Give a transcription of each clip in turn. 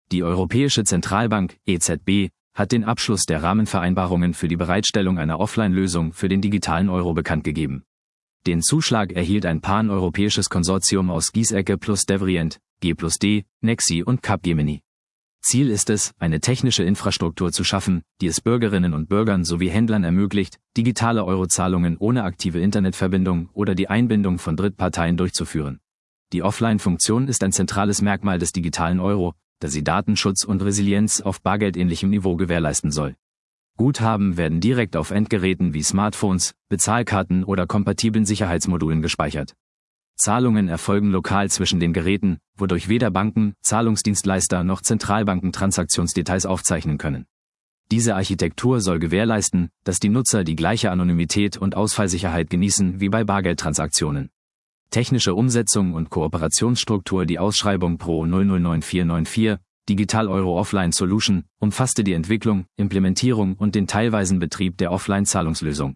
Die Europäische Zentralbank, EZB, hat den Abschluss der Rahmenvereinbarungen für die Bereitstellung einer Offline-Lösung für den digitalen Euro bekannt gegeben. Den Zuschlag erhielt ein pan-europäisches Konsortium aus Giesecke plus Devrient, G+D, Nexi und Capgemini. Ziel ist es, eine technische Infrastruktur zu schaffen, die es Bürgerinnen und Bürgern sowie Händlern ermöglicht, digitale Eurozahlungen ohne aktive Internetverbindung oder die Einbindung von Drittparteien durchzuführen. Die Offline-Funktion ist ein zentrales Merkmal des digitalen Euro, da sie Datenschutz und Resilienz auf bargeldähnlichem Niveau gewährleisten soll. Guthaben werden direkt auf Endgeräten wie Smartphones, Bezahlkarten oder kompatiblen Sicherheitsmodulen gespeichert. Zahlungen erfolgen lokal zwischen den Geräten, wodurch weder Banken, Zahlungsdienstleister noch Zentralbanken Transaktionsdetails aufzeichnen können. Diese Architektur soll gewährleisten, dass die Nutzer die gleiche Anonymität und Ausfallsicherheit genießen wie bei Bargeldtransaktionen. Technische Umsetzung und Kooperationsstruktur. Die Ausschreibung Pro 009494, Digital Euro Offline Solution, umfasste die Entwicklung, Implementierung und den teilweisen Betrieb der Offline-Zahlungslösung.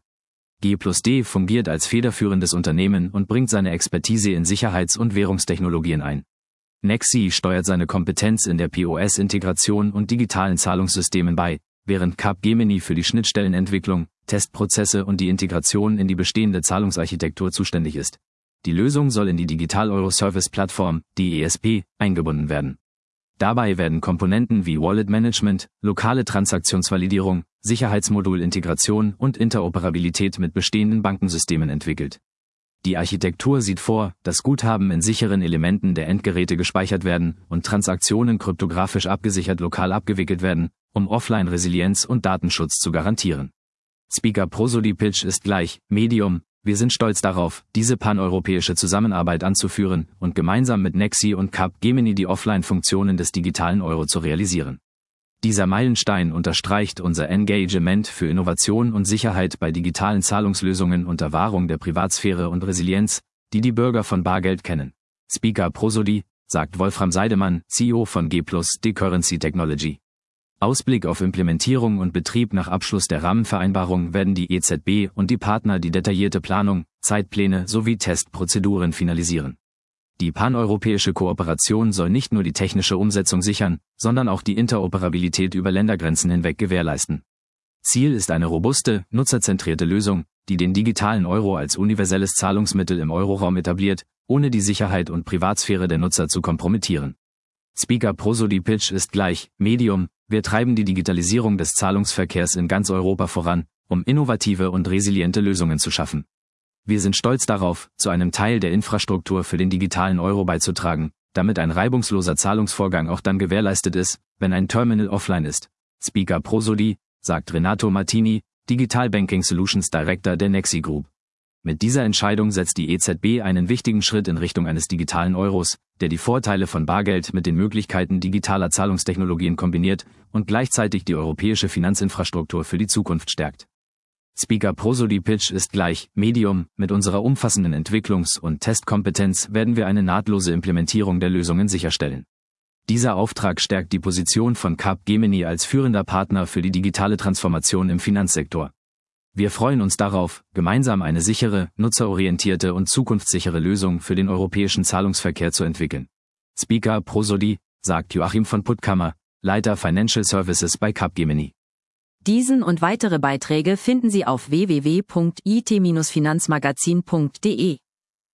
G+D fungiert als federführendes Unternehmen und bringt seine Expertise in Sicherheits- und Währungstechnologien ein. Nexi steuert seine Kompetenz in der POS-Integration und digitalen Zahlungssystemen bei, während Capgemini für die Schnittstellenentwicklung, Testprozesse und die Integration in die bestehende Zahlungsarchitektur zuständig ist. Die Lösung soll in die Digital Euro Service Plattform, DESP, eingebunden werden. Dabei werden Komponenten wie Wallet Management, lokale Transaktionsvalidierung, Sicherheitsmodulintegration und Interoperabilität mit bestehenden Bankensystemen entwickelt. Die Architektur sieht vor, dass Guthaben in sicheren Elementen der Endgeräte gespeichert werden und Transaktionen kryptografisch abgesichert lokal abgewickelt werden, um Offline-Resilienz und Datenschutz zu garantieren. Speaker Prosody Pitch ist gleich Medium. Wir sind stolz darauf, diese paneuropäische Zusammenarbeit anzuführen und gemeinsam mit Nexi und Capgemini die Offline-Funktionen des digitalen Euro zu realisieren. Dieser Meilenstein unterstreicht unser Engagement für Innovation und Sicherheit bei digitalen Zahlungslösungen unter Wahrung der Privatsphäre und Resilienz, die die Bürger von Bargeld kennen. Speaker Prosody, sagt Wolfram Seidemann, CEO von G+D Currency Technology. Ausblick auf Implementierung und Betrieb. Nach Abschluss der Rahmenvereinbarung werden die EZB und die Partner die detaillierte Planung, Zeitpläne sowie Testprozeduren finalisieren. Die paneuropäische Kooperation soll nicht nur die technische Umsetzung sichern, sondern auch die Interoperabilität über Ländergrenzen hinweg gewährleisten. Ziel ist eine robuste, nutzerzentrierte Lösung, die den digitalen Euro als universelles Zahlungsmittel im Euroraum etabliert, ohne die Sicherheit und Privatsphäre der Nutzer zu kompromittieren. Speaker Prosody Pitch ist gleich Medium. Wir treiben die Digitalisierung des Zahlungsverkehrs in ganz Europa voran, um innovative und resiliente Lösungen zu schaffen. Wir sind stolz darauf, zu einem Teil der Infrastruktur für den digitalen Euro beizutragen, damit ein reibungsloser Zahlungsvorgang auch dann gewährleistet ist, wenn ein Terminal offline ist. Speaker Prosody, sagt Renato Martini, Digital Banking Solutions Director der Nexi Group. Mit dieser Entscheidung setzt die EZB einen wichtigen Schritt in Richtung eines digitalen Euros, der die Vorteile von Bargeld mit den Möglichkeiten digitaler Zahlungstechnologien kombiniert und gleichzeitig die europäische Finanzinfrastruktur für die Zukunft stärkt. Speaker Prosody Pitch ist gleich Medium. Mit unserer umfassenden Entwicklungs- und Testkompetenz werden wir eine nahtlose Implementierung der Lösungen sicherstellen. Dieser Auftrag stärkt die Position von Capgemini als führender Partner für die digitale Transformation im Finanzsektor. Wir freuen uns darauf, gemeinsam eine sichere, nutzerorientierte und zukunftssichere Lösung für den europäischen Zahlungsverkehr zu entwickeln. Speaker Prosody, sagt Joachim von Puttkammer, Leiter Financial Services bei Capgemini. Diesen und weitere Beiträge finden Sie auf www.it-finanzmagazin.de.